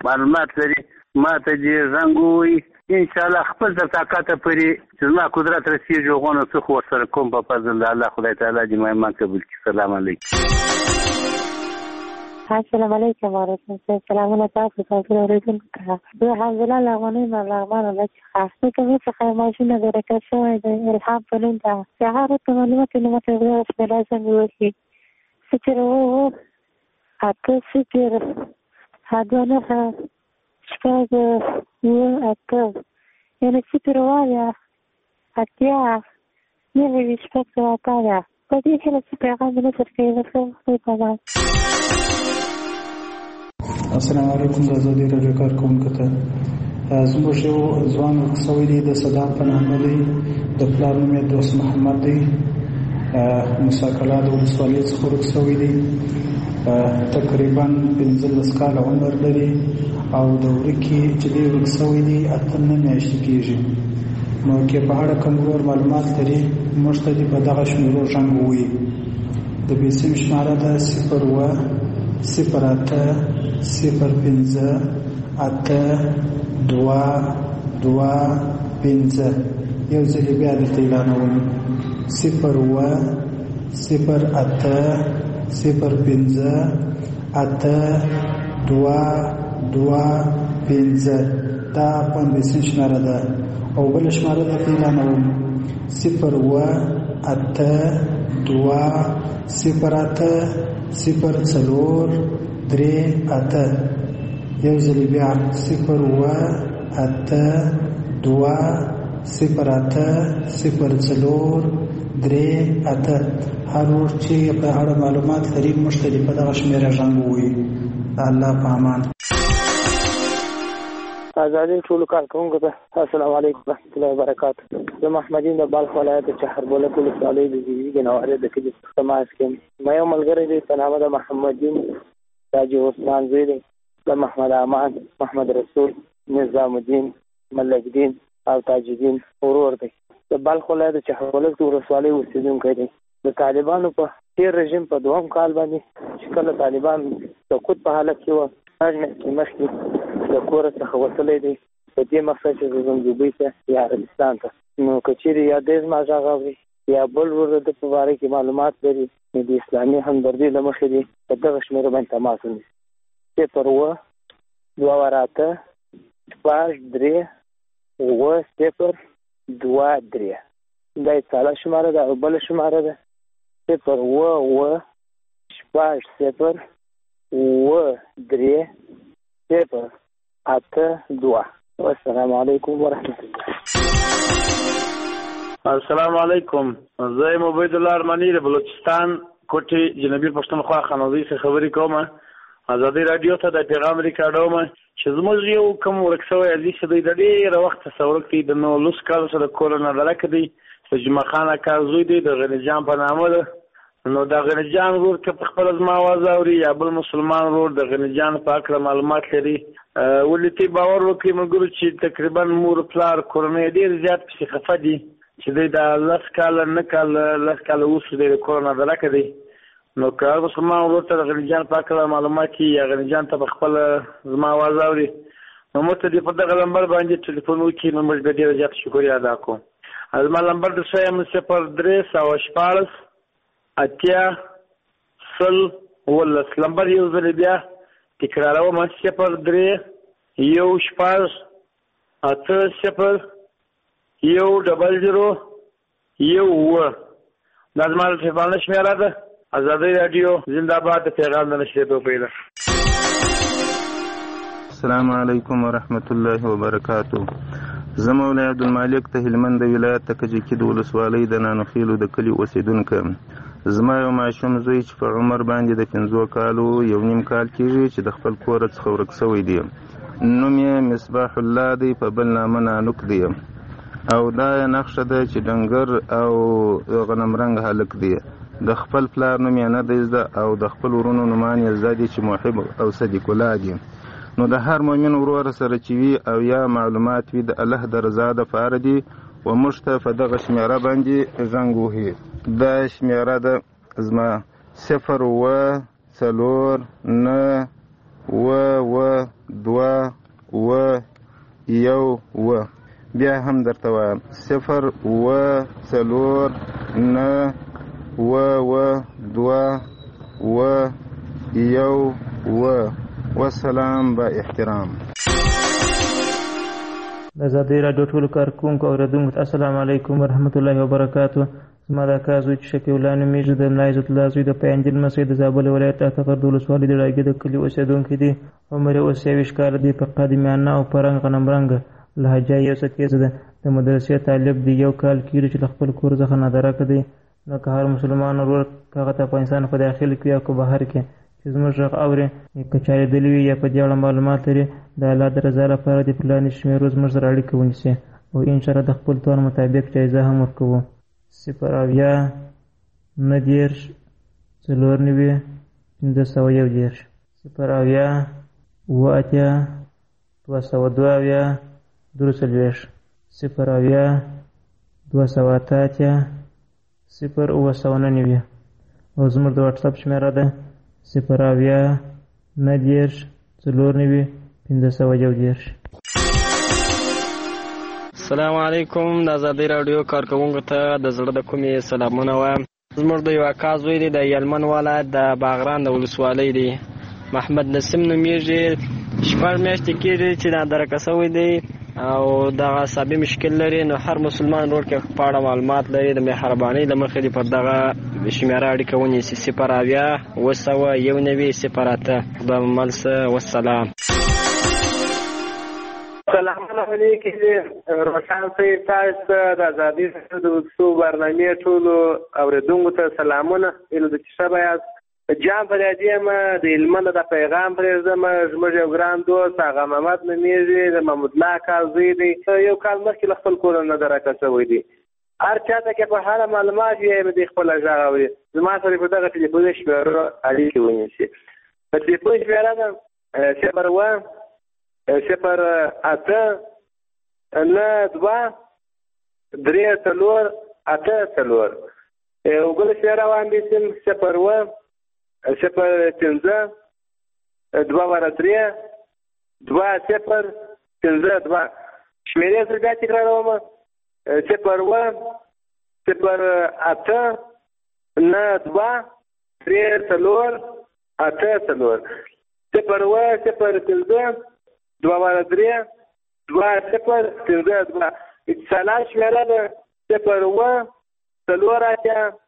معلومات لري ما ته دې زنګ ووهي انشاءالله خپل د طاقته پورې چې زما قدرت رسېږي هغونه څه خو ورسره کوم په فضل د الله خدای تعالی دې مهمان قبول کړي. سلام علیکم. السلام علیکم ورحمۃ الله. سلامونه تاسو ته ورسېږي. زه الحمدلله له غنیمه لغمان الله څخه کومه څه ماشینه درکه شوې ده الهام په نوم ده. هغه ته معلومات نه مته ورسې لازم وي. ستر وو اته ستر هدونه شپږ یو اته یعنی ستر وایا اتیا نوي شپږ وایا په دې کې څه پیغام نه څرګندوي وکړم. السلام علیکم. د ازادي راډیو کارکونکو ته زموږ یو ځوان ورکسوی دی د صدام په نامه دی. د پلار نوم یې دوست محمد دی. موسی کلا د ولسوالۍ څخه ورکسوی دی. تقریبا 15 کاله عمر لري او د ورکې چې دی ورکسوی دی 8 میاشتې کېږي. نو کې په اړه کوم نور معلومات لري موږ ته دې په دغه شمیرو زنګ ووهي. د بیسیم شماره ده 0-08-05-8-2-2-5. یو ځل بیا درته اعلانوم 0-08-05-8-2-2-5. دا بیسیم شماره ده. او بل شماره درته اعلانوم 0-8-2-0-8-0-4-3-8. یو ځل بیا 0-8-2-0-8-0-4-3-8. هر ور چې په اړه معلومات لري موږ ته په دغه شمیره زنګ ووهي. الله په امان. ازادي ټول کارکونکو ته السلام علیکم ورحمۃ اللہ وبرکاتہ. زه محمدین د بلخ ولایت چهربوله ولسوالۍ د زیږی نواره د کجې سماج کې مې یو ملګری دی په نامه د محمدین تاج عثمان زوی دی. د محمد امان، محمد رسول، نظام الدین، ملک دین او تاج الدین ورور دی. د بلخ ولایت چهربوله ولسوالۍ اوسیدونکی دی. د طالبانو په تیر رژیم په دوم کال باندې چې کله طالبان سقوط په حالت کې وو مخکې د کور څخه وتلی دی په دې مقصد چې زم دوبۍ ته یا عربستان ته. نو که چیرې یا د زما غږ اوري یا بل ورور د په باره کې معلومات لري نو د اسلامي همدردۍ له مخې دی په دغه شمېره باندې تماس ونیسي 0-2-8-2-3-9-0-2-3. دا یې ساده شماره ده او بله شماره ده 0-8-2-0-3-8-2. والسلام علیکم ورحمۃ الله. السلام علیکم. زه یم عبید الله ارمانی د بلوچستان کوټې جنوبي پښتونخوا خانوزۍ څخه خبرې کوم. ازادي راډیو ته د پیغام ریکارډوم چې زموږ یو کوم ورک شوی عزیز دی د ډېره وخته څخه ورک دی د 19 کالو سره کورونه درکه دی. د جمعه خان اکا زوی دی د غني جان په نامه ده. نو د غني جان ورور که په خپل زما आवाज اوري یا بل مسلمان ورور د غني جان په اړه معلومات لري ولې باور وکړي موږ چې تقریبا مور پلار کورنۍ ډېر زیات پسې خفه دي چې د 10 کال نه کال 10 کال اوس د کورونه درکه دی. نو که مسلمان ورور ته د غني جان په اړه معلومات یا غني جان ته په خپل زما आवाज اوري نو موږ ته په دغه نمبر باندې ټلیفون وکړي نو موږ ډېر زیات شکریا ادا کوو. زما نمبر د 0-3-18-0-10 نمبر یو ځل بیا تکراروم 0-3-18-0-00-1. دا زما د ټلیفون شمیره ده. ازادي راډیو زنده باد. پیغام د نشریدو پیدا. السلام علیکم ورحمت الله وبرکاتہ. زه مولوی عبدالمالک د هلمند ولایت د کجکي د ولسوالۍ د نانوخیلو د کلي اوسیدونکی. زما یو ماشوم زوی چې په عمر باندې د 15 کالو یو نیم کال کېږي چې د خپل کور څخه ورک شوی دی. نوم یې مصباح الله دی، په بل نامه نانوک دی او دا نقشه ده چې ډنګر او غنمرنګ هلک دی. د خپل پلار نوم یې نه دی زده او د خپل ورونو نومان یې زده دي چې محب او صدیق الله دي. نو د هر مؤمن ورور سره چې وي او یا معلومات وي د الله د رضا دپاره دي و موږ ته په دغه شمېره باندې زنګ وهي. دا شمېره ده زما 0-4-9-2-2-5-8-2-2-5. 0 بیا هم درته وایم 0 و 4 9 و 2 و 1 و والسلام با احترام. د ازادۍ راډیو ټولو کارکوونکو او اورېدونکو ته السلام علیکم ورحمت الله وبرکاتو. زما دا کار زوی چې شفیع الله نومیږي د ملا عزت الله زوی د پیانجل مسجد د زابل ولایت اټغر د ولسوالۍ د ډاګي د کلي اوسېدونکی دی. عمر یې اوس 23 کاله دی. په قد میانه او په رنګ غنمرنګه لهجه یې څه تیزه ده. د مدرسې طالب دی. 1 کال کېږي چې له خپل کور څخه نادرکه دی. نو که هر مسلمان ورور که هغه ته افغانستان په داخل کې یا که بهر کې چې زموږ غږ اوري که چارېدلی وي یا په دې اړه معلومات لري د الله د رضا لپاره د پلانې شمېرو زموږ سره اړیکه ونیسي او انشاءالله د خپل توان مطابق جایزه هم ورکوو. 0 90 4 501 0 8 202 240 0 208 0 او زموږ د واټساپ شمېره ده 0 90 4 501. السلام علیکم. د ازادۍ راډیو کارکوونکو ته د زړه د کومې سلامونه وایم. زموږ د یو اکا زوی دی د یلمن ولایت د باغران د ولسوالۍ دی. محمد نسیم نومیږي. 4 میاشتې کېږي چې نادرکه شوی دی او دغه عصبي مشکل لري. نو هر مسلمان ورور کې په اړه معلومات لري د مهربانۍ له مخې دې پر دغه شمېره اړیکه ونیسي 0 9 0 خدای مل څه والسلام. سلام علیکم. روشن صاحب تاسو د ازادۍ د وڅو برنامې ټولو اوریدونکو ته سلامونه. اله د شبه یاست. جام فریادی ما د هلمند د پیغام پرېږدم. زموږ یو ګران دوست هغه محمد نومیږي د محمود الله کال زوی دی. 1 کال مخکې له خپل کور نه درکه شوی دی. هر چاته کې په هر معلومات یې د خپل غږ اوري. زما سره په دغه ټلیفون شمېره اړیکې ونیسي. په ټلیفون شمېره ده 0 0 8 9 2 3 4 8 4 وګل شمېره باندې 0 0 5 2 3 2 0 5 2 شمېرې سره بیا تکراروم 0 0 8 9 2 3 4 8 4 0 0 5 2 3 2 0 5 2 اتصالات شمېره ده 0 4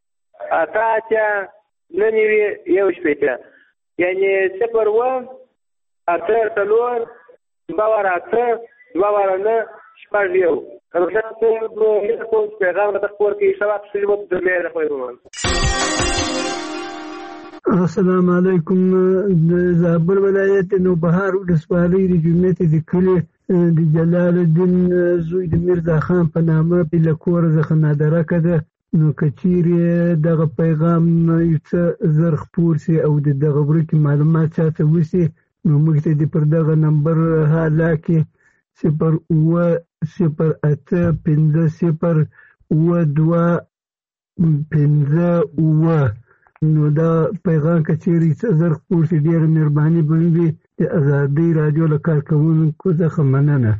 8 9 1 یعنی 0 8 4 2 9 1 روشن صاحب یو پیغام د خبر کې شواب سلمت د لاره پیغام. السلام علیکم. د زابل ولایت نوبهار ولسوالۍ د جمعیت د کلي د جلال الدین زوی د میرزا خان په نامه په کور څخه نادرکه ده. نو که چیرې دغه پیغام یو څه زر خپور سي او دغه ورکې معلومات چاته وسي نو موږ ته د پر دغه نمبر حالا کې 0 0 8 5 0 2 5 نو دا پیغام که چیرې څه زر خپور سي ډېره مهرباني به وي. د ازادۍ راډیو له کارکوونکو څخه مننه.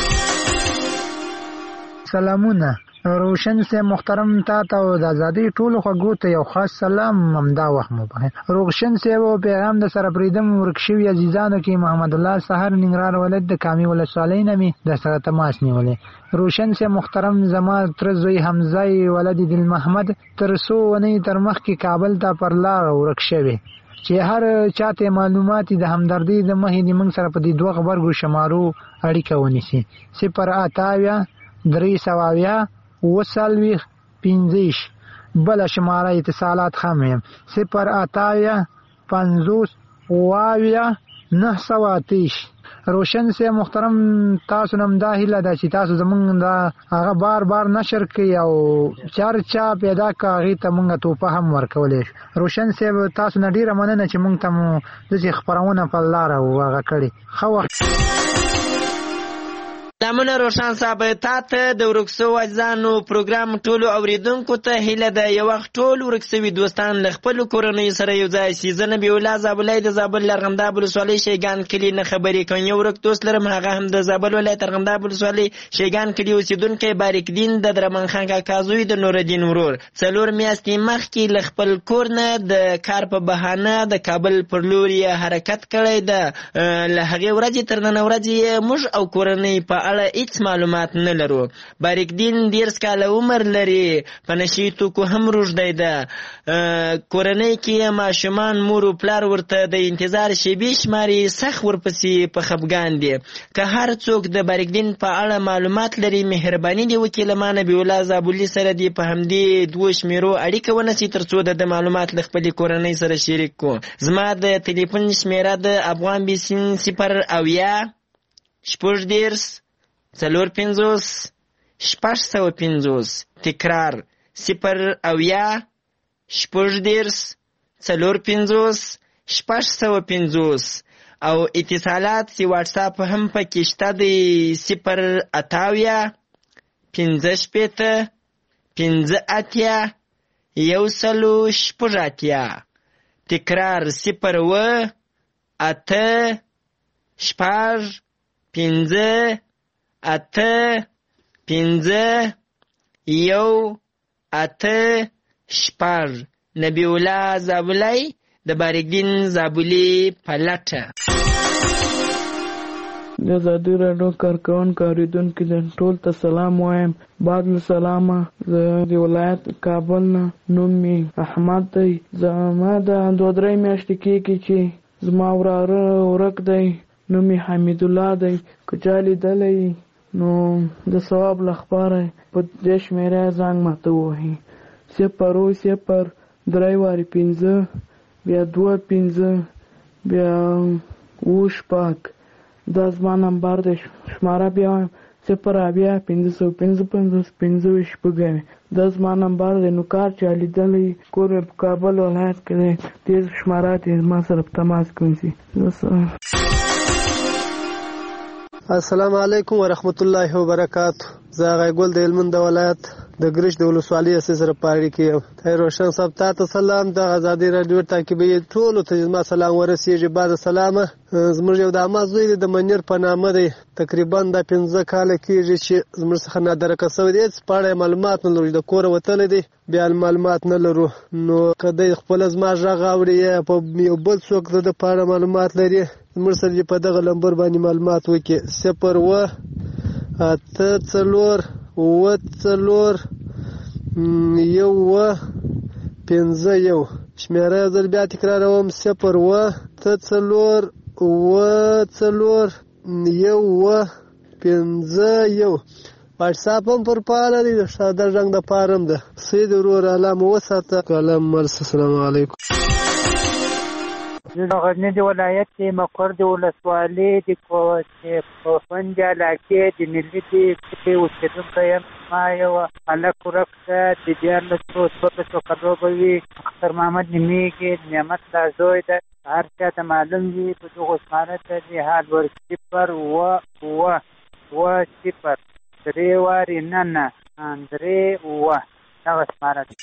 سلامونه. روشن سے محترم تا او د ازادۍ ټولو خواږو ته یو خاص سلام همدا وخت مبه. روشن سے و پیغام د سره پریدم ورکشوی عزیزانو کې محمد الله سحر ننګرهار ولایت د کامی ولسوالۍ نمی د سره تماس نیولې. روشن سے محترم زما تر زوی حمزه ولد دل محمد ترسو ونی تر مخ کې کابل ته پر لار ورکشوی چې هر چاته معلومات د همدردی د مهې د موږ سره په دې دوه خبرګو شمارو اړیکه ونیسي 0 8 3 15 بل شماره اتصالات خمیم 0 8 50 9 روشن سے محترم تاسو نم دا هیله ده چې تاسو زمونږ دا هغه بار بار نشر کوي او چرچا پیدا کوي ته مونږ ته په هم ورکولې. روشن سے تاسو نه ډیره مننه چې مونږ ته د خبرونه په لار او هغه کړی خو سلامونه روشن صاحب، تا ته د ورک سوو اجزانو پروګرام ټولو اوریدونکو ته هیله ده یو وخت ټول ورک سوي دوستان له خپلو کورنیو سره یو ځای شي. زه نبي الله زابلی د زابل ارغنداب ولسوالۍ شیګان کلي نه خبرې کوم. یو ورک دوست لرم، هغه هم د زابل ولایت ارغنداب ولسوالۍ شیګان کلي اوسېدونکی بارک دین د درمن خان کاکا زوی د نورالدین ورور 4 میاشتې مخکې له خپل کور نه د کار په بهانه د کابل پر لور یې حرکت کړی ده. له هغې ورځې تر نن ورځې موږ او کورنۍ په اړه هیڅ معلومات نه لرو. بارک دین 13 کاله عمر لري، په نشي توکو هم روږدی ده. کورنۍ کې ماشومان مور او پلار ورته د انتظار شیبې شماري، سخت ورپسې په خفګان دي. که هر څوک د بارک دین په اړه معلومات لري، مهرباني دې وکړي له ما نبي الله زابلي سره دې په همدې 2 شمیرو اړیکه ونیسي تر څو د معلومات له خپلې کورنۍ سره شریک کړو. زما د تلیفون شمیره د افغان بیسین 0 شپږ 450 650. تکرار 0 شپږ 450 650. او اتصالات سی واتساپ هم پکې شته دی 0 58 15 1 تکرار 0 8 15 1 نبی الله زابلی د بارک دین زابلی په لټه. د ازادي راډیو کارکوونکو اورېدونکو ټول ته سلام وایم. بعد له سلامه زه د ولایت کابل نه، نوم مې احمد دی. زما د 2-3 میاشتې کېږي چې زما وراره ورک دی، نوم یې حمیدالله دی. که چا لیدلی نو د ثواب لپاره په دې شمېره زنګ ماته ووهي 0 3 5 بیا 2 5 بیا 7 دا زما نمبر دی. شماره بیا وایم 0 555 دا زما نمبر دی. نو کار چا لیدلی کور مې په کابل ولایت کې دی، دې شماره ته ما سره په تماس کې ونیسي. السلام علیکم ورحمت الله وبرکاته. زه هغه ګل د هلمند د ولایت د ګرش د ولسوالۍ سره پاړی کې ته روشن صاحب ته سلام. د ازادي راډیو تعقیبي ټولو ته ما سلام ورسیږي. بعد سلامه زموږ یو د امازوی د منیر په نامه دی، تقریبا د 15 کال کېږي چې زموږ څخه نادرکه سوی دی. پاړی معلومات نه لرو، د کور وتل دی بیا معلومات نه لرو. نو کله خپل زما ژغ اوري په یو بل څوک د پاړه معلومات لري، زموږ سره په دغه لمبر باندې معلومات وکړي 0 8 4 1 5 شمیره زر بیا تکراروم 0 8 4 1 5 واتساپ هم پر پاله دی، ساده رنګ د پارم ده. سید ورور علامه وساته کلام مرس. السلام علیکم. د غزنی د ولایت د مقر د ولسوالۍ د کوفند علاقې د ملي د اوسېدونکی یم. ما یو هلک ورک ده، د 14 کلو به وي. اختر محمد نومېږي، نعمت الله زوی ده. هر چا ته معلوم وي په دغو شماره ته د حال ور 0 3 وارې نه 3 دغه شماره ده.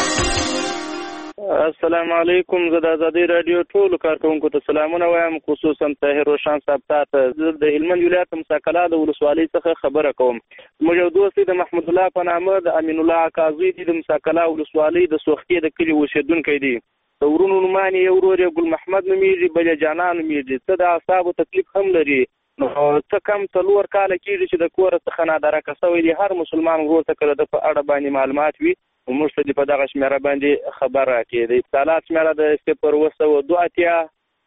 السلام علیکم. زه د ازادي راډیو ټولو کارکوونکو ته سلامونه وایم، خصوصا طاهر روشن صاحب ته. زه د هلمند ولایت مساکلا د ولسوالۍ څخه خبره کوم. موږ یو دوست د محمد الله په نامه د امین الله کاظمی د مساکلا ولسوالۍ د سوختي د کلي اوسېدونکی دی. د ورونو نومان یې ورور یې ګل محمد نومېږي، بل یې جانان نومېږي. څه د اعصابو تکلیف هم لري. نو څه کم 4 کاله کېږي چې د کوره څخه نادرکه سوی دی. هر مسلمان ورور ته کله د په اړه باندې معلومات وي موږ ته په دغه شمیره باندې خبر راکړي. د اتصالات شمیره د 0 2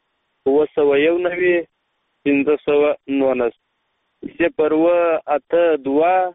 9 519 0 8 2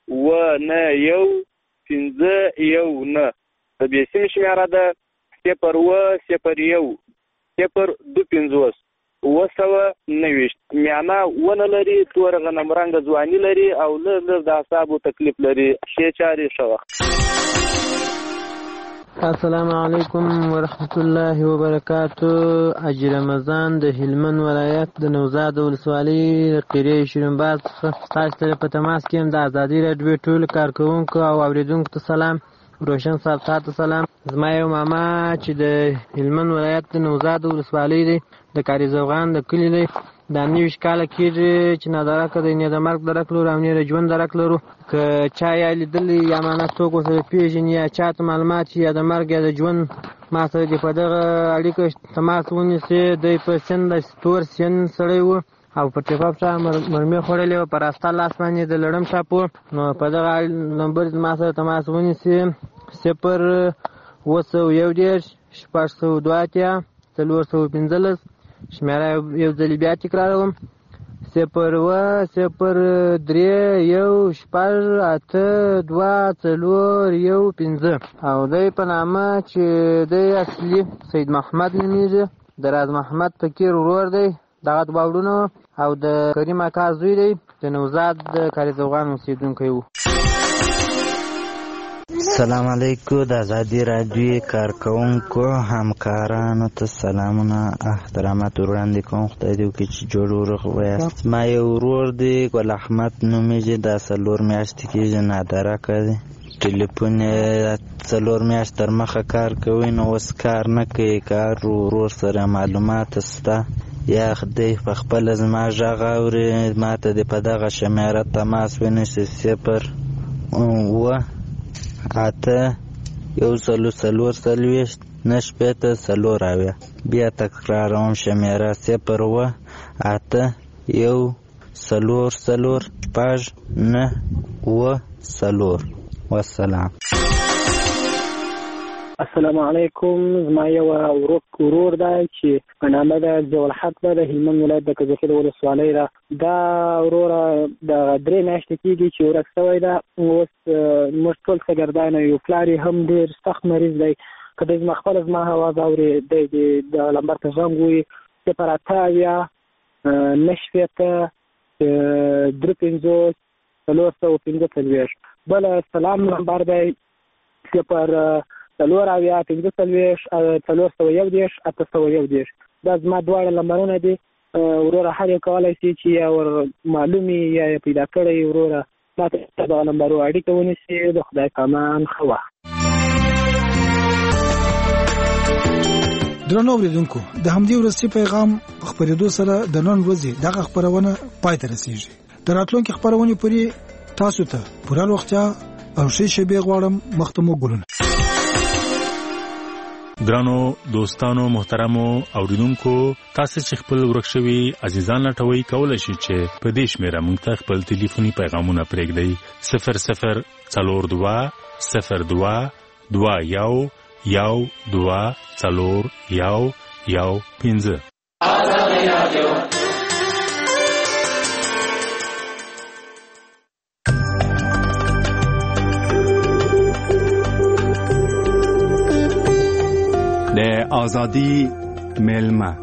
9 519. د بیسیم شمیره د 0 0 0 250 میانا ونه لري، تور غنم رنګ ځواني لري او لږ د اعصابو تکلیف لري. شي چاري شو. السلام علیکم ورحمت الله وبرکاتو. حاجي رمضان د هلمند ولایت د نوزاد ولسوالۍ د قریه شیرینباز څخه تاسو ته په تماس کې یم. د ازادي راډیو ټولو کارکوونکو او اوریدونکو ته سلام. روشن صاحب تاسو سلام. زما یو ماما چې د هلمند ولایت د نوزاد ولسوالۍ دی د کاری زوغان د کلي دی. دا 90 کاله کېږي چې نادرکه دی، نه د مرګ درک لرو او نه د ژوند درک لرو. که چا یا لیدلی یا مانه څوک ورسره پېژني یا چا ته معلومات یا د مرګ یا د ژوند ما سره دې په دغه اړیکه تماس ونیسي. دی په سن د تور سن سړی و او په ټیپه پښه مرمۍ خوړلې وه، په راسته لاس باندې د لړم چاپ و. نو په دغه نمبر ما سره تماس ونیسي 0-210 602 415. شمیره یو ځلې بیا تکراروم 0-1-6-8-2-4-1-5. او دی په نامه چې دی اصلي سید محمد نومیږي، د راز محمد فقیر ورور دی، دغه دوه وروڼه او د کریم اکا زوی دی، د نوزاد د کاري زوغان اوسېدونکی و. السلام علیکم. د ازادي راډیو کارکوونکو همکارانو ته سلامونه احترامات وړاندې کوم. خدای دې وکړي چې جوړ ورغ ویاست. ما یو ورور دی ګل احمد نومیږي، دا 4 میاشتې کېږي نادرکه دی. ټلیفون یې 4 میاشت تر مخه کار کوي، نو اوس کار نه کوي. کار ورور سره معلومات سته یا خدای په خپله زما غږ اوري، ما ته دې په دغه شمیره تماس ونیسي 0-1-4-4 بیا تکراروم شمیره 0-1-4-4-9-4. والسلام. السلام علیکم. زما یو ورور دی چې په نامه د ضیاءالحق ده، د هلمند ولایت د کجکي ولسوالۍ ده. دا وروره د 3 میاشتې کېږي چې ورک شوی ده. اوس موږ ټول شاګردان یو، پلار یې هم ډېر سخت مریض دی. که دی زما خپله زما اواز اوري، دی د لمبر ته زنګ ووایي 0-8-3-4-4-45. بله سلام نمبر دی 0-4-4-4-4-8-1. دا زما دواړه لمبرونه دي. وروره هر یو کولی شي چې یا ور معلومي یا پیدا کړی وروره ما ته دغه لمبرو اړیکه ونیسي. د خدای په امان ښه وخت. درنو اوریدونکو، د همدې ورځې پیغام خبرېدو سره د نن ورځې دغه خبرونه پای ته رسیږي. د راتلونکي خبرونې پورې تاسو ته پوره روغتیا او ښې شېبې غواړم. مخته مو ګلونه. ګرانو دوستانو محترمو اوریدونکو، تاسو چې خپل ورک شوي عزیزان لټوي کولای شئ چې په دې شمیره موږ ته خپل ټلیفوني پیغامونه پرېږدئ 0-0-02-02-1-1-4-1-1-5. د ازادي میلمه.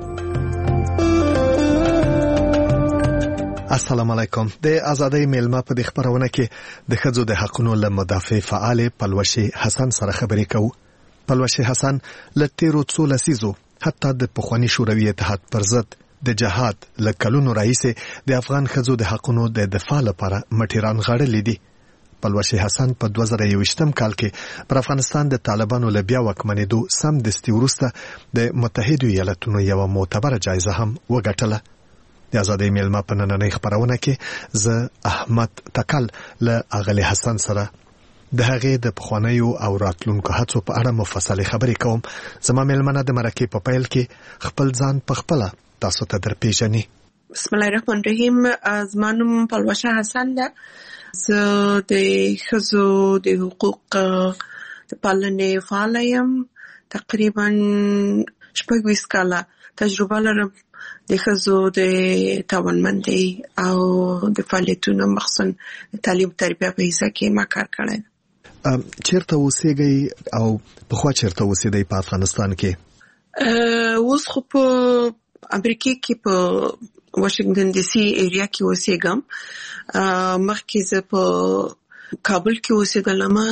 السلام علیکم. د ازادي میلمه په دې خبرونه کې د ښځو د حقوقو له مدافع فعال پلوشي حسن سره خبرې کوو. پلوشي حسن له تیرو څو لسیزو حتی د پخوانی شوروي اتحاد پر ضد د جهاد له کلونو راهیسې د افغان ښځو د حقوقو د دفاع لپاره مټیران غاړلې دي. پلوشي حسن په 2021 کال کې پر افغانستان د طالبانو له بیا واکمنېدو سم دستي وروسته د متحده ایالاتونو یو معتبره جایزه هم وګټله. د ازادي میلمه په نننۍ خبرونه کې زه احمد تکل له اغلی حسن سره د هغې د پخوانیو او راتلونکو هڅو په اړه مفصلې خبرې کوم. زما میلمنه د مرکې په پیل کې خپل ځان په خپله تاسو ته درپېژني. بسم الله الرحمن الرحیم. زما نوم پلوشه حسن ده. زه د ښځو د حقوق د پالنې فعاله یم. تقریبا 26 کاله تجربه لرم د ښځو د توانمندۍ او د فعالیتونو مخصوصا د تعلیم تربیه په حصه کې ما کار کړی. چیرته اوسېږئ او پخوا چیرته اوسېدئ په افغانستان کې؟ اوس خو په امریکا کې په واشنگټن ډي سي ایریا کې اوسېږم. مخکې زه په کابل کې اوسېدلم.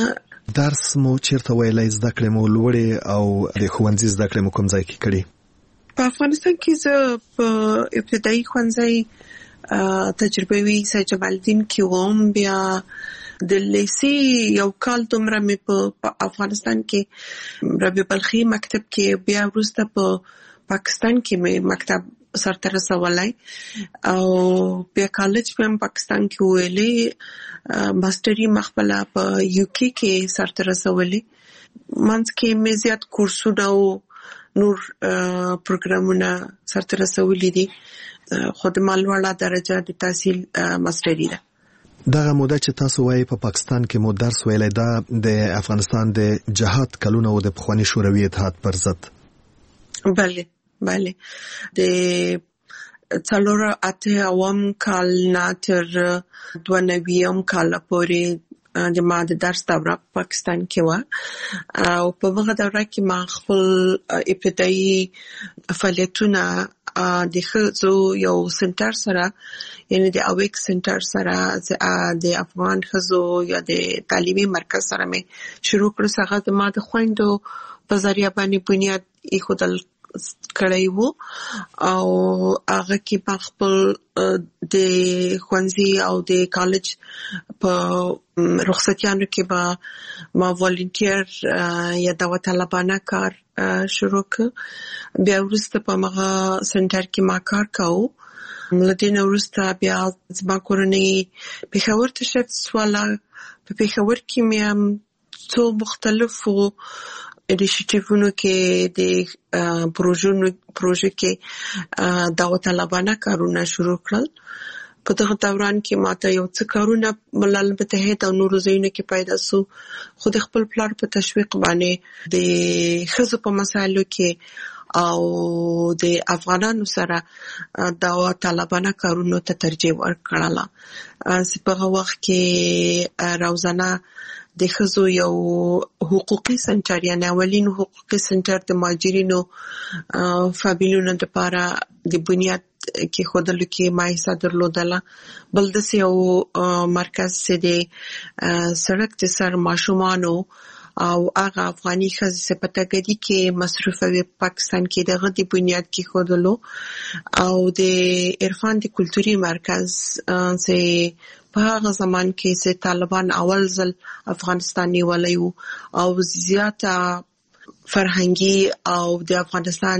درس مو چیرته ویلای، زده کړې مو لوړې او د ښوونځي زده کړې مو کوم ځای کې کړې؟ په افغانستان کې زه په ابتدایي ښوونځي تجربوي سید جمال الدین کې وم. بیا د لیسې یو کال دومره مې په افغانستان کې ربیع بلخي مکتب کې، بیا وروسته په پاکستان کې مې مکتب سرته رسولی او بیا کالج په پاکستان کې ویلې، ماستري مخبله په یوکی کې سرته رسولی. منځ کې مې زیات کورسونه او نور پروګرامونه سرته رسولي دي، خو د مالوړه درجه د تحصیل ماستري ده. دغه موده چې تاسو وایي په پاکستان کې مو درس ویلی، دا د افغانستان د جهاد کلونه او د پخواني شوروي اتحاد پر ضد؟ بله د 408 کال نه تر 92 کال پورې د ما د درس دوره په پاکستان کې و او په هغه دوره کې ما خپل ابتدایي فعالیتونه د ښځو یو سنټر سره، یعنی د اویک سنټر سره د افغان ښځو یا د تعلیمي مرکز سره مې شروع کړو. هغه زما د خویندو په ذریعه باندې بنیاد ایښودل کړی وو او هغه کې ما خپل د ښوونځي او د کالج په رخصتیانو کې به ما والنټیر یا دعوت طلبانه کار شروع کړ. بیا وروسته په هغه سنټر کې ما کار کاوه. له دې نه وروسته بیا زما کورنۍ پېښور ته شفت شوله. په پېښور کې مې هم څو مختلفو انیشیټیوونو کې د پروژو کې دعوت طلبانه کارونه شروع کړل. په دغه دوران کې ماته یو څه کارونه ملل متحد او نورو ځایونو کې پیدا سو، خو د خپل پلار په تشویق باندې د ښځو په مسایلو کې او د افغانانو سره دعوت طلبانه کارونو ته ترجیح ورکړله. په هغه وخت کې روزانه د ښځو یو حقوقي سنټر، یعنی اولین حقوقي سنټر د مهاجرینو فامیلونو لپاره د بنیاد کې خودلو کې ما حصہ درلودله. بل داسې یو مرکز چې د سړک د سر ماشومانو او هغه افغاني ښځې چې په تګدي کې مصروفه پاکستان کې دغه د بنیاد کې خودلو، او د عرفان د کلتوري مرکز چې په هغه زمان کې چې طالبان اول ځل افغانستان نیولی وو او زیاته فرهنګي او د افغانستان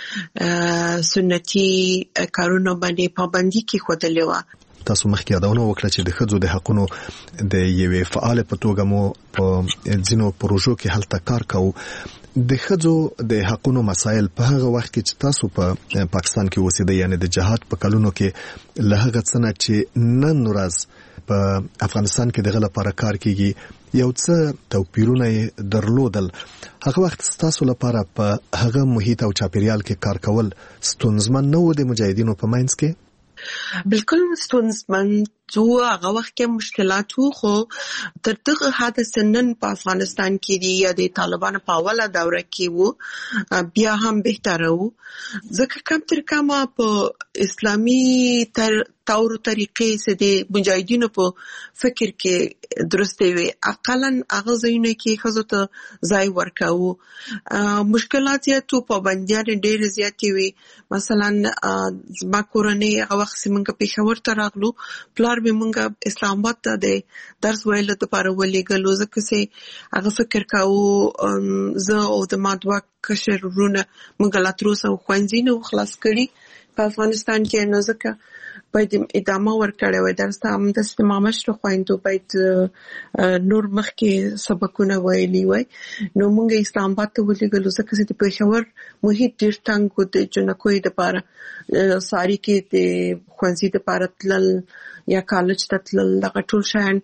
سنتي کارونه باندې پابندي کې خودلې وه. تاسو مخکې یادونه وکړه چې د ښځو د حقونو د یوې فعال په توګه مو په ځینو پروژو کې هلته کار کوو. د ښځو د حقونو مسایل په هغه وخت کې چې تاسو په پاکستان کې اوسېدئ، یعنی د جهاد په کلونو کې، له هغه څه نه چې نن ورځ په افغانستان کې دغه لپاره کار کیږي، یو څه توپیرونه درلودل. هغه وخت تاسو لپاره په هغه محیط او چاپیریال کې کار کول ستونزمن نه و د مجاهدینو په منځ کې؟ بالکل ستونزمن و. هغه وخت کې مشکلات وو، خو تر دغه حد نن په افغانستان کې دی یا د طالبانو په اوله دوره کې وو بیا هم بهتره وو، ځکه کم تر کمه په اسلامي طور طریقې سره د مجاهدینو په فکر کې درسته وي. اقلا هغه ځایونه کې ښځو ته ځای ورکاوه. مشکلات یې پابندیان ډېر زیاتې وي. مثلا زما کورنۍ هغه وخت چې موږ پېښور ته راغلو، پلار مې موږ اسلام آباد ته د درس ویلو لپاره ولېږلو، ځکه چې هغه فکر کاوه زه او زما دوه کشر وروڼه موږ لا تر اوسه ښوونځي نه وو خلاص کړي په افغانستان کې، نو ځکه باید ادامه ورکړی وای درس ته. همداسې ما مشره خویندو باید نور مخکې سبقونه ویلي وای، نو موږ اسلام آباد ته ولېږلو ځکه چې د پېښور محیط ډېر تنګ و. د جنکوی دپاره ساري کې د ښوونځي دپاره تلل یا کالج ته تلل، دغه ټول شیان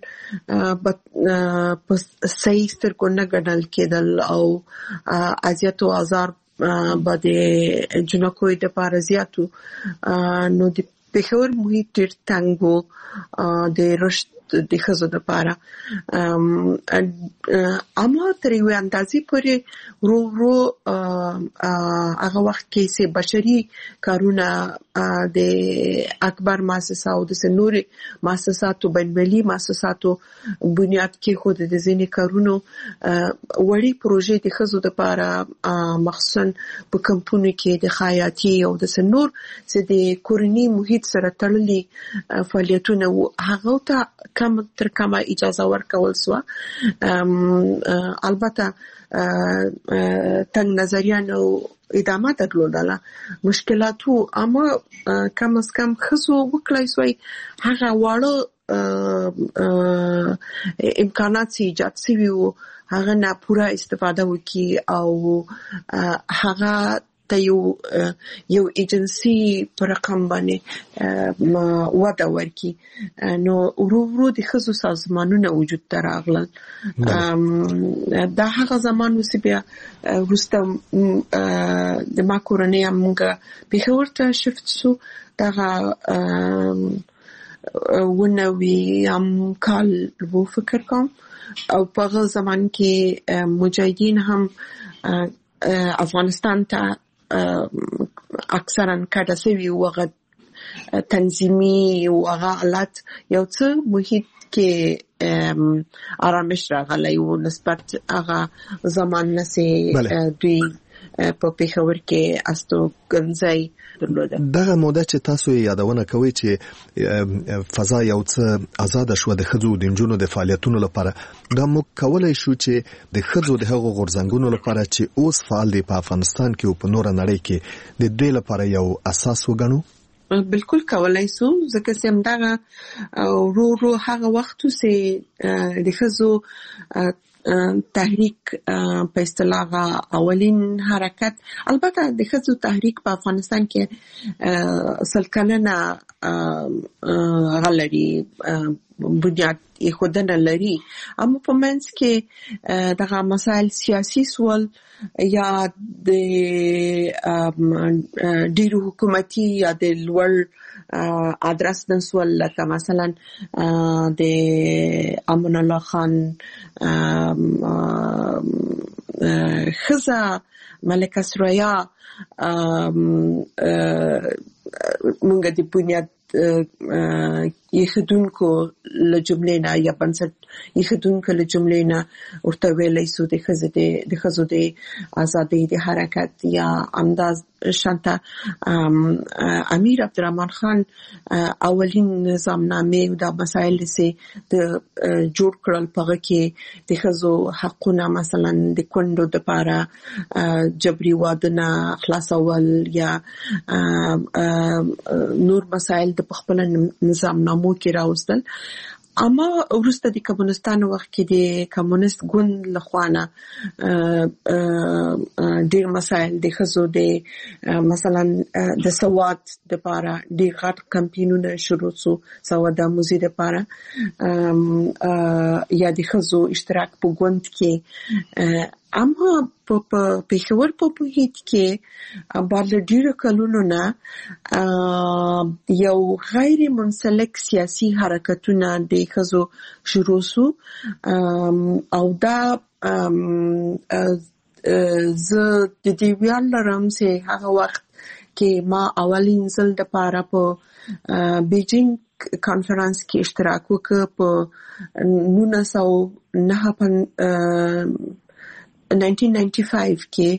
په صحیح سترګو نه ګڼل کېدل او اذیت او آزار به د جنکوی دپاره زیات و. نو د پېښور محیط ډېر تنګ و د رشد د ښځو دپاره. اما تر یوې اندازې پورې ورو ورو هغه وخت کې چې بشري کارونه د اکبر مؤسسه او د نوري مؤسساتو بین‌المللي مؤسساتو بنیاد کې خود د ځینې کارونو وړي پروژې د ښځو لپاره مخصوصا په کمپونو کې د خیاطۍ او د نور چې د کورني محیط سره تړلي فعالیتونه هغه ته کم تر کومه اجازه ورکول سو. البته تنگ نظریان او ادامه درلودله مشکلاتو اما کم از کم خصو وکړای سوی هغه واړه امکانات ایجاد شوي وو هغه نه پوره استفاده وکړي او هغه ته یو ایجنسی پر رقم باندې وده ورکړي نو ورو د ښځو سازمانونه وجود ته راغلل. دا هغه زمان و چې بیا وروسته د ما کورنۍ موږ پېښور ته شفت شو دغه ونوي کال وو فکر کوم او په هغه زمان کې مجاهدین هم افغانستان ته اکثرا کډه شوي وغه تنظیمي او هغه حالت یو څه محیط کې آرامش راغلی و نسبت هغه زمان نسي دوی په پېښور کې استوګنځي درلوده. دغه موده چې تاسو یادونه کوي چې فضا یو څه آزاد شو د ښځو د نجونو د فعالیتونو لپاره دا موږ کولای شو چې د ښځو د هغو غورځنګونو لپاره چې اوس فعال دي په افغانستان کې او په نور نړۍ کې د دې لپاره یو اساس وګڼو. بالکل کولای شو ځکه چې همدغه ورو هغه وخت چې د ښځو تحریک په اصطلاح اولین حرکت البته د ښځو تحریک په افغانستان کې سلکلنه غلري بنیاد خودنه لري اما په منځ کې دغه مسائل سیاسي سوال یا د ډیرو حکومتي یا د لوړ ادرس نسول لکه مثلا د امان الله خان خزا ملکه سریا مونږ د بنیاد یخدونکو له جملې نه یا بنسټ یخدونکو له جملې نه ورته ویلای سو د ښځو د ازادۍ د حرکت یا انداز شانته امیر عبدالرحمن خان اولین نظامنامه د مسایل سي د جوړ کړل پغه کې د ښځو حقونه مثلا د کندو د لپاره جبري وادونه خلاصول یا نور مسایل د خپل نظامنامو کې راوستل. اما وروسته د کمونستانو وخت کې د کمونست ګوند لخوانه ډیر مسایل د ښځو د مثلا د سواد د لپاره ډیر غټ کمپاینونه شروع شو سواد آموزي د لپاره یا د ښځو اشتراک په ګوند کې اما په پېښور په محیط کې بعد ډیر کلونو نه یو غیر منسلک سیاسي حرکتونه د ښځو شروع شو او دا زه د دې ویل لرم چې هغه وخت کې ما اولین ځل د پاره په بیجینګ کانفرنس کې اشتراک وکړ په 1995 کې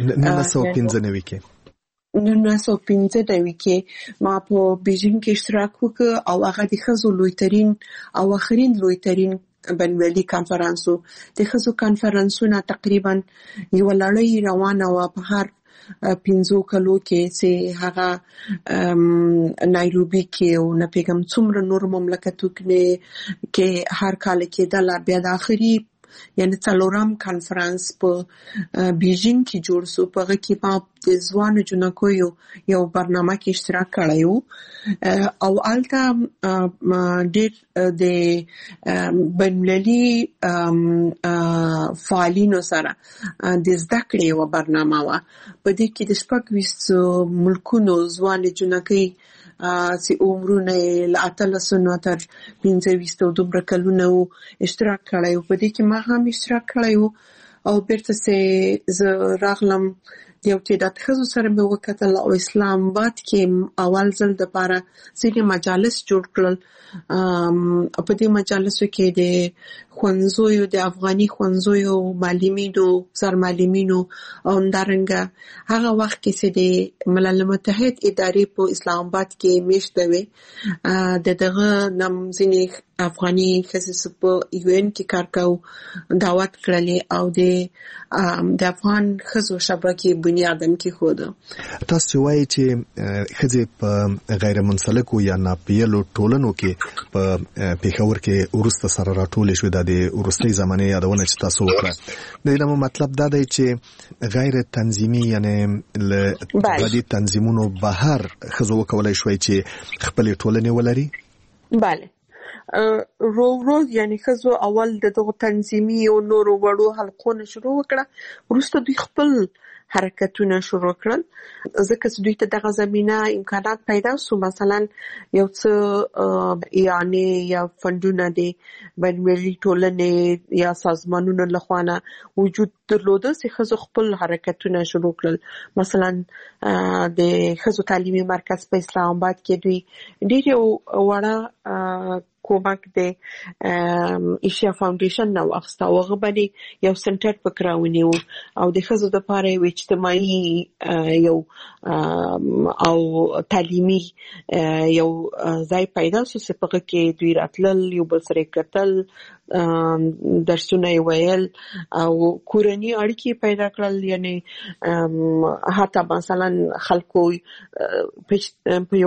1995 کې ما په بیجینګ کې اشتراک وکړ او هغه د ښځو لویترین او اخرین لویترین بین‌المللي کانفرنسو د ښځو کانفرنسونه تقریبا یو لړۍ روانه و په هر 15 کلو کې چې هغه نایروبي کې او نه پیغام څومره نور مملکتو کې هر کال کې د بیا د اخري یعنی څلورم کانفرنس په بیجینګ کې جوړ شو په هغه کې ما د ځوانو جنکو یو برنامه کې اشتراک کړی و او الته ډېر د بین‌المللي فعالینو سره د زده کړې یوه برنامه وه په دې کې د 26 ملکونو ځوانې جنکۍ چې عمرونه له 18 تر 25 او دومره کلونه اشتراک کړی و په دې کې ما هم اشتراک کړی و او بیرته چې زه راغلم یو تعداد ښځو سره مې وکتل او اسلام آباد کې اول ځل دپاره ځینې مجالس جوړ کړل. په دې مجالسو کې د ښوونځیو د افغاني ښوونځیو معلمینو سرمعلمینو او همدارنګه هغه وخت کې چې د ملل متحد ادارې په اسلام آباد کې میشته وې د دغه نم ځینې افغاني ښځې په UN کې کار کوو دعوت کړلې او د افغان ښځو شبکې بنیادم کې خوده. تاسو وایي چې ښځې په غیر منسلکو یا ناپیلو ټولنو کې په پیښور کې وروسته سره راټولې شوې د وروستۍ زمانې یادونه چې تاسو وکړه. د دې مطلب دا دی چې غیر تنظیمي یعنی له اقتصادي تنظیمونو بهر ښځو وکولای شوی چې خپل ټولنې ولري. بله رو یعنی ښځو اول دغه تنظیمي او نورو وړو حلقونه شروع وکړه، وروسته دوی خپل حرکتونه شروع کړل ځکه چې دوی ته دغه زمينه امکانات پیدا شو. مثلا یو څه یعنی یا فندونه دي بین‌المللي ټولنې یا سازمانونو لخوا نه وجود درلوده چې ښځو خپل حرکتونه شروع کړل. مثلا د ښځو تعلیمي مرکز په اسلام آباد کې دوی ډېر وړه کومک د ایشیا فاونډیشن نو اخستا وغه باندې یو سنټر پکراونی او د ښځو د لپاره یو اجتماعي یو او تعلیمي یو ځای پیدا شو چې په کې دوی راتلل یو بل سره کتل درسونه ویل او کورنۍ اړیکې پیدا کړل. یعنی حتی مثلا خلکو په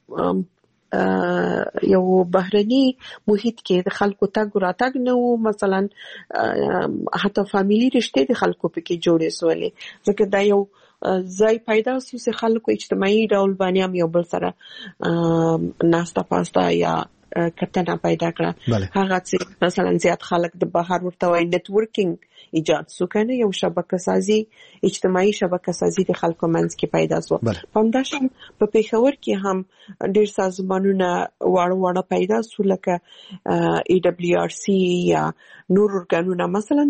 یو بهرني محیط کې د خلکو تګ راتګ نه وو، مثلا حتی فامیلی رشته د خلکو په کې جوړې سولې ځکه دا یو ځای پیدا شو چې خلکو اجتماعي ډول باندې هم یو بل سره ناستا پاستا یا کتنه پیدا کړه. هغه چې مثلا زیات خلک د بهر ورته وای نتورکینګ ایجاد شو کنه، یو شبکه سازي اجتماعي شبکه سازي د خلکو منځ کې پیدا شو. همداشان په پیښور کې هم ډېر سازمانونه وړ پیدا شو لکه AWRC یا نور ارګانونه. مثلا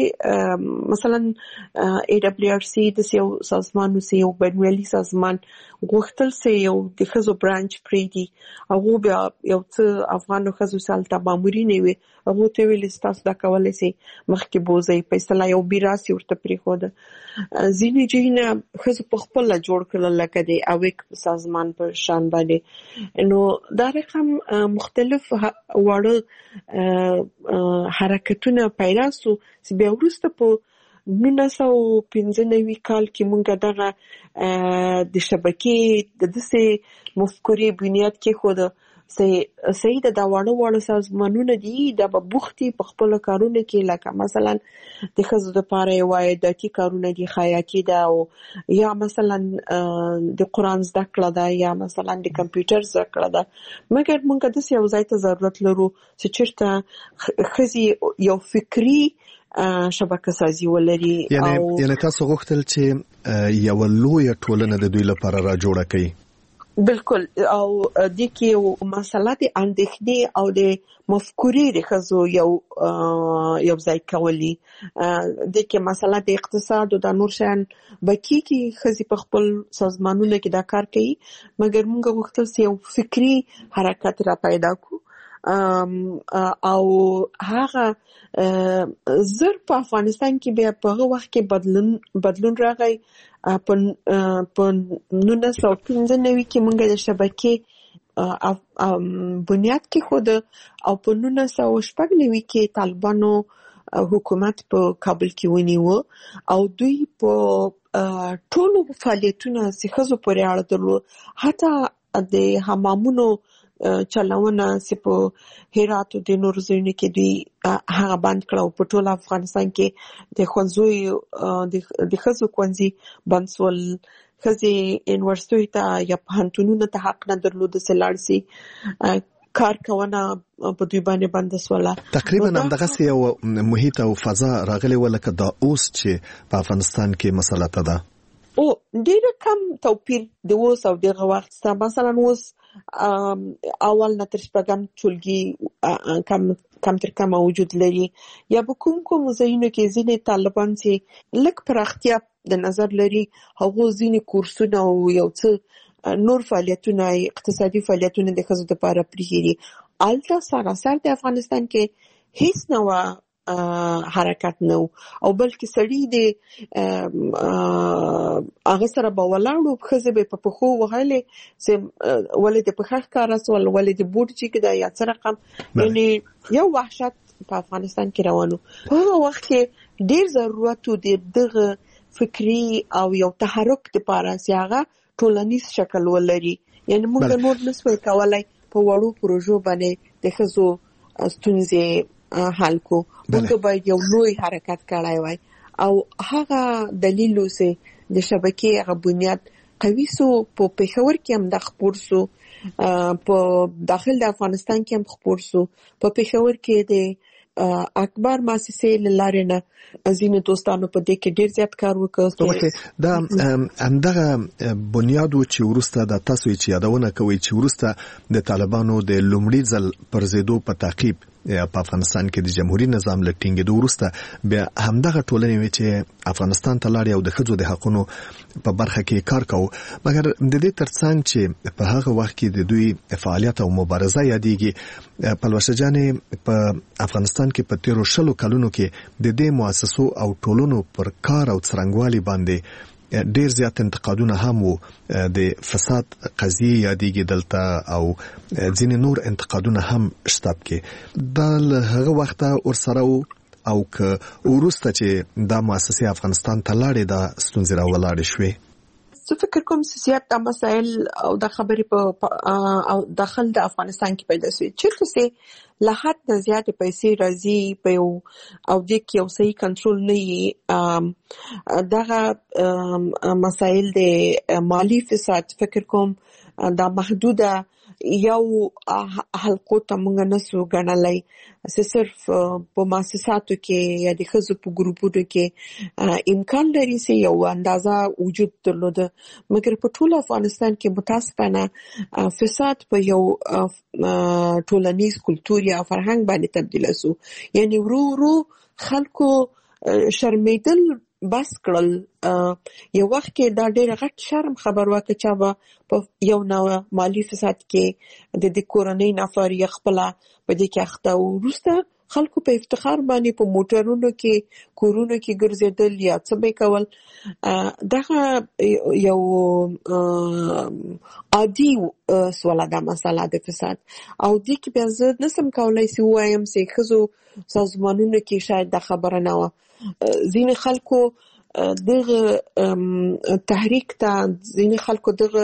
AWRC د یو سازمان یو بین‌المللي سازمان غوښتل چې یو د ښځو برانچ پرې دي هغه بیا یو څه افغانو ښځو سالته مامورین وي هغه ته ویل تاسو دا کولای شئ مخکې بوزي په اصطلاح یو بیراسي ورته پریخوده. ځینې جینه ښځو په خپل جوړ کړل لکه د اویک سازمان په شان باندې. نو دا رقم مختلف وړ حرکتونه پیدا شو چې بیا وروسته په 1995 کال کې مونږ دغه د شبکې د دسه مفکورې بنیاد کې خود سید دا وړو سازمانونه دي د بوختي په خپل کارونه کې لکه مثلا د ښځو لپاره وای د کی کارونه دي خیاطي ده او یا مثلا د قرآن زده کړه ده یا مثلا د کمپیوټر زده کړه ده. مګر مونږ د یو ځای ته ضرورت لرو چې چیرته ښځې یو فکری شبکه سازي ولري. یعنی تاسو غوښتل چې یو لوی ټولنه د دوی لپاره را جوړه کړئ. بالکل او د کې مسله د اندېښنې او د مفکورې د ښځو یو ځای کولی د کې مسله د اقتصاد او د نور شان بکی کې ښځې په خپل سازمانونو کې دا کار کوي. مګر موږ غوښتل چې یو فکری حرکت را پیدا کړو او هغه زر په افغانستان کې بیا په هغه وخت کې بدلون راغی. په 1995 کې موږ د شبکې بنیاد کې خود او په 1996 کې طالبانو حکومت په کابل کې ونیو او دوی په ټولو فعالیتونو چې ښځو پورې اړه درلود، حتی د حمامونو چلاونه چې په هرات او د نورو ځایونو کې دوی هغه بند کړو. په ټول افغانستان کې د ښوونځیو د ښځو ښوونځي بند شول، ښځې یونیورسټیو ته یا پوهنتونونو ته حق نه درلود چې لاړ شي، کار کوونه په دوی باندې بند شوله. تقریبا همدغه یو محیط او فضا راغلی ولکه دا اوس چې په افغانستان کې مسله ده او ډېر کم توپیر د اوس او دغه وخت سره. مثلا اوس اول نه تر شپږم ټولګي کم تر کمه وجود لري یا به کوم ځایونو کې ځینې طالبان چې لږ پراختیا د نظر لري هغو ځینې کورسونه او یو څه نور فعالیتونه اقتصادي فعالیتونه د ښځو دپاره پرېږدي. هلته سراسر د افغانستان کې هیڅ نه وه حرکت نه او بلکې سړي د هغه سره به ولاړو ښځې به په پښو وهلې چې ولې د پښه ښکاره سول ولې د بوټ چې ده یا څه رقم یعنې یو وحشت په افغانستان کې روان و. په هغه وخت کې ډېر ضرورت و د دغه فکري او یو تحرک دپاره چې هغه ټولنیز شکل ولري. یعنې موږ نور نسوای کولی په وړو پروژو باندې د ښځو ستونزې حل کو. موږ باید یو لوی حرکت کړی وای او هغه دلیل چې د شبکې هغه بنیاد قوي سو په پېښور کې هم د خپور سو په داخل د افغانستان کې هم خپور سو په پېښور کې د اکبر مؤسسې لاره نه ځینې دوستانو په دې کې ډیر زیات کار وکړ. دا همدغه بنیاد چې ورسته د تاسو چې یادونه کوي چې ورسته د طالبانو د لومړي ځل پر ضد په تعقیب په افغانستان کې د جمهوریت نظام له ټینګېدو وروسته بیا همدغه ټولنې وې چې افغانستان ته لاړې او د ښځو د حقونو په برخه کې کار کوو. مګر د دې ترڅنګ چې په هغه وخت کې د دوی فعالیت او مبارزه یادېږي پلوشه جانې په افغانستان کې په تیرو 20 کلونو کې د دې مؤسسو او ټولنو پر کار او څرنګوالي باندې ډیر زیات انتقادونه هم وو. د فساد قضیه یادېږي دلته او ځینې نور انتقادونه هم شته کې د هغه وخت ورسره او که وروسته چې دا مؤسسې افغانستان ته لاړې دا ستونزې راولاړې شوې. زه فکر کوم چې زیات د مسایل او د خبرې په او داخل د افغانستان کې پیدا شوي چېرته چې له حد نه زیاتې پیسې راځي په یو او دې کې یو صحیح کنټرول نه وي دغه مسایل د مالي فساد فکر کوم دا محدوده یو حلقو ته موږ نسو ګڼلی چې صرف په مؤسساتو کې یا د ښځو په ګروپونو کې امکان لري چې یو اندازه وجود درلوده مګر په ټول افغانستان کې متاسفانه فساد په یو ټولنیز کلتور یا فرهنګ باندې تبدیل شو. یعنی ورو خلکو شرمیدل بس کړل. یو وخت کې دا ډېر غټ شرم خبر واکه چا به په یو نوع مالی فساد کې د دې کورنۍ نفر یا خپل په دې کې اخته وروسته خلکو په افتخار باندې په موټرونو کې کورونو کې ګرځېدل یا څه به کول. دغه یو عادي سواله دا مسله د فساد او دې کې بیا زه نسم کولای چې وایم چې ښځو سازمانونو کې شاید دا خبره نه وه. ځینې خلکو دغه تحریک ته ځینې خلکو دغه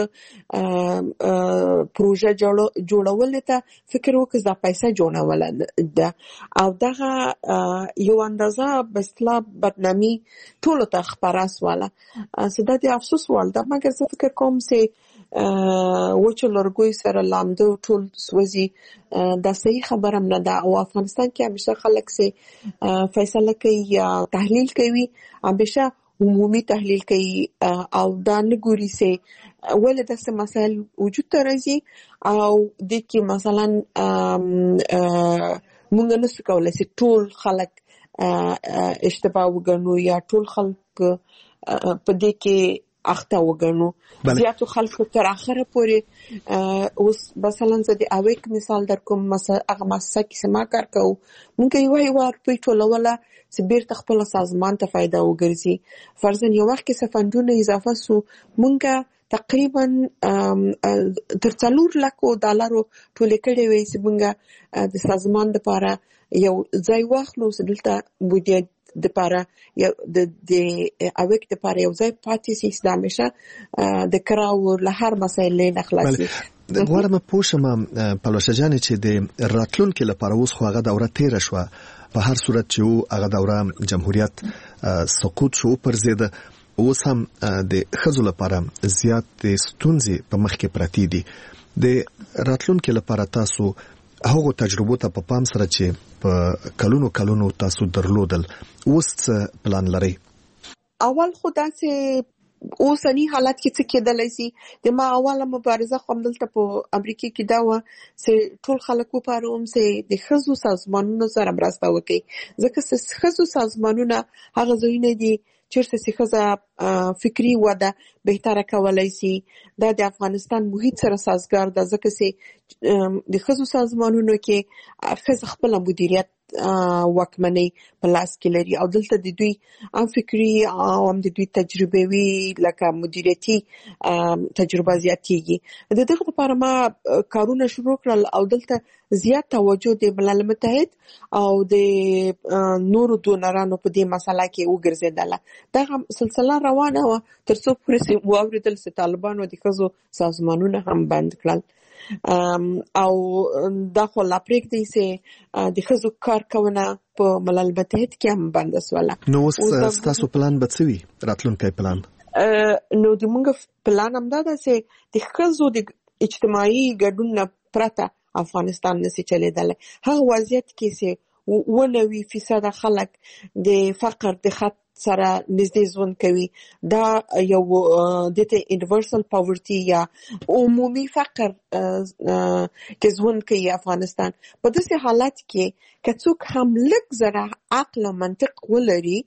پروژه جوړول ته فکر وکړ دا پیسې جوړول ده او دغه یو اندازه بسلا بدنامي ټول ته خبره سواله سده د افسوس وړ ده. مګر زه فکر کوم چې وچو لرګوی سره لامده ټول سوځي دا صحیح خبره نه ده او افغانستان کې همیشه خلک چې فیصله کوي یا تحلیل کوي همیشه عمومي تحلیل کوي او دا نه ګوري چې ولې داسې مسایل وجود ته راځي او د کې مثلا موږ نسو کولی چې ټول خلک اشتباه وګڼو یا ټول خلک په دې کې اخته وګڼو. زیاتو خلکو تر اخره پورې اوس مثلا زه د اویک مثال در کوم هغه مؤسسه کې چې ما کار کوو موږ یو روپۍ ټولوله چې بیرته خپل سازمان ته فایده وګرځي. فرضاً یو وخت کې څه فنډونه اضافه سو موږ تقریبا تر 4 لک ډالرو ټولې کړې وې چې موږ د سازمان لپاره یو ځای واخلو چې دلته بودیه د پاره یو د اویک د پاره یو ځای پاتې سي د همیشه د کراو له هر مسایل نه خلاصي. غواړم پوښتم پلوشه جان چې د راتلونکو لپاره اوس خو هغه دوره تیر شو په هر صورت چې هغه دوره جمهوریت سقوط شو پر ضد اوس هم د ښځو لپاره زیات ستونزې په مخ کې پراتی دي. د راتلونکو لپاره تاسو هغه تجربه ته په پام سره چې په کلونو تاسو درلودل اوس څه پلان لري؟ اول خو داسې اوسنی حالت کې څه کېدلی سي. د ما اوله مبارزه خو همدلته په امریکا کې دا وه چې ټول خلک وپاروم چې د ښځو سازمانونو سره مرسته وکړي، ځکه چې ښځو سازمانونه هغه ځایونه دي چیرته چې ښځه فکري وده بهتره کولی سي. دا د افغانستان محیط سره سازګار ده، ځکه چې د ښځو سازمانونو کې ښځه خپله مدیریت واکمنۍ په لاس کې لري او دلته د دوی هم فکري او هم د دوی تجربوي لکه مدیریتي تجربه زیاتېږي. د دغه لپاره ما کارونه شروع کړل او دلته زیات توجه د ملل متحد او د نورو دونرانو په دې مسله کې وګرځېدله. دغه سلسله روانه وه تر څو پورې چې واورېدل چې طالبانو د ښځو سازمانونه هم بند کړل. او دا خو لا پرېږدئ چې د ښځو کارکونه په ملل متحد کې هم بنده سوله. نو اوس ستاسو پلان به څه وي، راتلونکی پلان؟ نو زموږ پلان همدا ده چې د ښځو د اجتماعي ګډون نه پرته افغانستان نشي چلېدلی. هغه وضعیت کې چې 90% خلک د فقر د خط سره نږدې ژوند کوي، دا یو دته یونیورسل پاورټي یا عمومي فقر کې ژوند کوي افغانستان. په داسې حالت کې که څوک هم لږ ذره عقل او منطق ولري،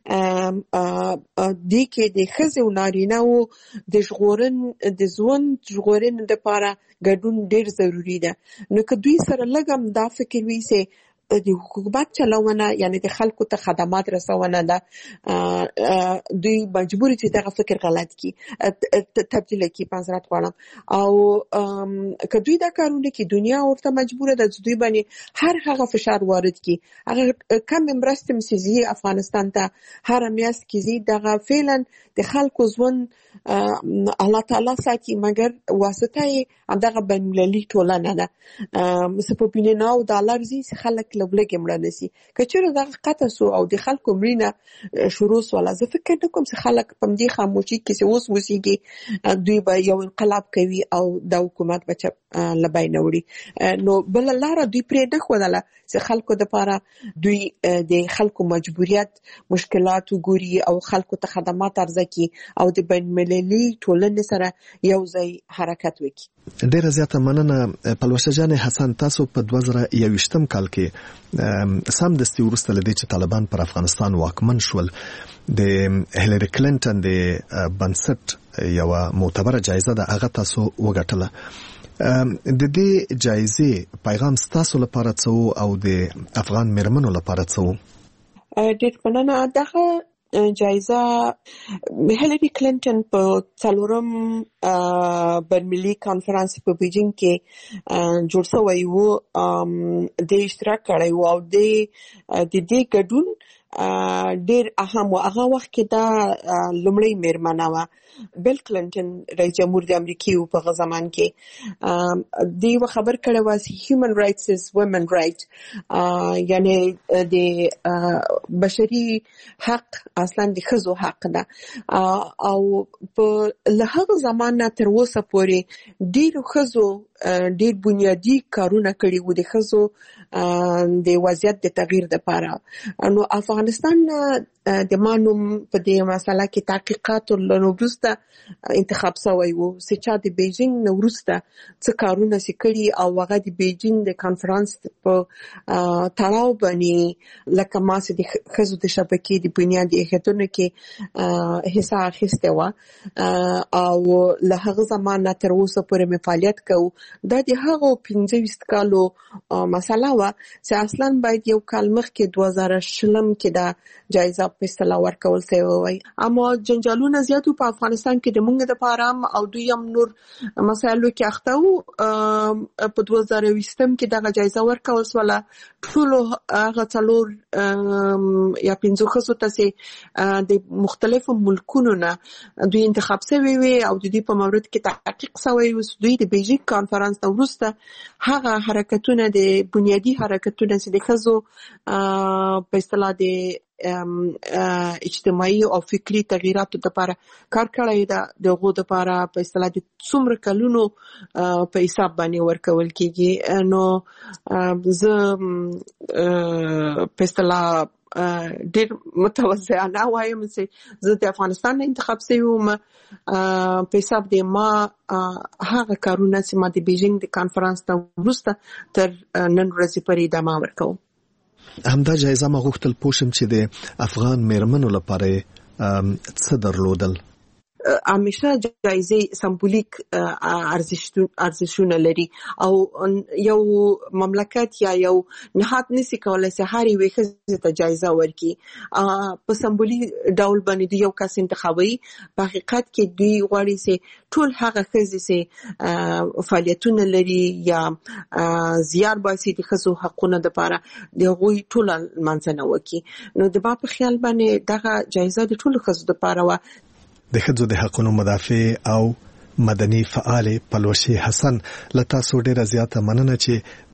دې کې د ښځې او نارینه‌و د ژوند ژغورنې لپاره ګډون ډېر ضروري ده. نو که دوی سره لږ هم دا فکر وي چې د حکومت چلونه یعنی د خلکو ته خدمات رسونه ده، دوی مجبور دي دغه فکر غلط کی تبدیل کی پنځرات غواړم. او که دوی دا کارونه کی دنیا ورته مجبور ده دوی باندې هر هغه فشار وارد کی، هغه کم مرسته مسیزي افغانستان ته هر میاس کی زی دغه فعلا د خلکو ژوند الله تعالی ساتي، مګر واسطه یې دغه بین‌المللي ټولنه ده. په بیناو ډالر زی خلک لګلګ مړه نسی. کچره دغه قطع سو او د خلکو مړینه شروع سواله، زه فکر نه کوم چې خلک په دې خاموشي کې اوس وسیږي دوی به یو انقلاب کوي او د حکومت بچ لبای نه وړي. نو بل لاره دوی پرې نه خودله چې خلکو د لپاره دوی د خلکو مجبوریت مشکلات وګوري او خلکو ته خدمات ارزکي او د بین‌المللي ټولنې سره یو ځای حرکت وکړي. ډیره زیاته مننه پلوشه جان حسن. تاسو په 2021 کال کې سم دستي ورسته لدی چې طالبان پر افغانستان واکمن شول، د هیلری کلینټن د بنسټ یو معتبره جایزه ده هغه تاسو وګټله. د دې جایزې پیغام ستاسو لپاره څه او د افغان میرمنو لپاره څه؟ ډېر مننه. دغه جایزه هیلری کلینټن په 4م بین‌المللي کانفرنس په بیجینګ کې جوړ شوی وو، د اشتراک کړی وو او د دې ګډون ډېر اهم و. هغه وخت کې دا لومړی میرمنه وه. بیل کلینټن رئیس جمهور د امریکا په هغه زمان کې دی خبر کړی و چې human rights is women right، یعنی د بشري حق اصلا د ښځو حق ده. او په هغه زمان تر اوسه پورې ډېرو ښځو ډېر بنیادی کارونه کړي وو د ښځو د وضعیت د تغییر لپاره. نو افغانستان د مانوم په دې مسله کې تحقیقات وروسته انتخاب شوی وو چې چا د بیجینګ نو وروسته څه کارونه کړي او هغه د بیجینګ د کانفرنس په تړاو باندې لکه ما چې د ښځو د شبکې د بنیادي اهدافونو کې حصہ اخیسته و او له هغه زمانه تر اوسه پورې فعالیت کوو. دا د هغو 25 کالو مسله و چې اصلا باید یو کال مخکې 2020 کې دا جایزه په اصطلاح ورکول شوی وای، اما جنجالونه زیاتو په افغانستان کې د مونږ د پاره او دوی هم نور مسایلو کې اخته وو. په 2020 کې دا جایزه ورکول شوله ټول هغه څلور یا 15 خصو ته د مختلفو ملکونو نه دوی انتخاب شوی وي او د دې په مورد کې تحقیق شوی و. دوی د بیجینګ کانفرنس وروسته هغه حرکتونه د بنیادی حرکتونه چې د ښځو په اصطلاح د اجتماعي او فکری تغییراتو لپاره کار کړی دا دغه لپاره په اصطلاح د څومره کلونو په حساب باندې ورکول کیږي. نو زه په اصطلاح ډېر متوازنه وایم چې زه د افغانستان نه انتخاب شوی وم په حساب د ما هغه کارونه چې ما د بیجینګ د کانفرنس نه وروسته تر نن ورځې پورې ادامه ورکوم. همدا جایزه ما غوښتل پوه شم چې د افغان میرمنو لپاره څه درلودل؟ همیشه جایزه سمبولیک ارزښتونه لري او یو مملکت یا یو نهاد نشي کولای چې هر یوې ښځې ته جایزه ورکړي په سمبولیک ډول باندې د یو کس انتخابوي. په حقیقت کې دوی غواړي چې ټول هغه ښځې چې فعالیتونه لري یا زیار باسي د ښځو حقونو لپاره د هغوی ټول لمانځنه وکړي. نو د ما په خیال باندې دغه جایزه د ټولو ښځو لپاره وه. د ښځو د حقونو مدافع او مدني فعال پلوشي حسن له تاسو ډیره زیاته مننه چې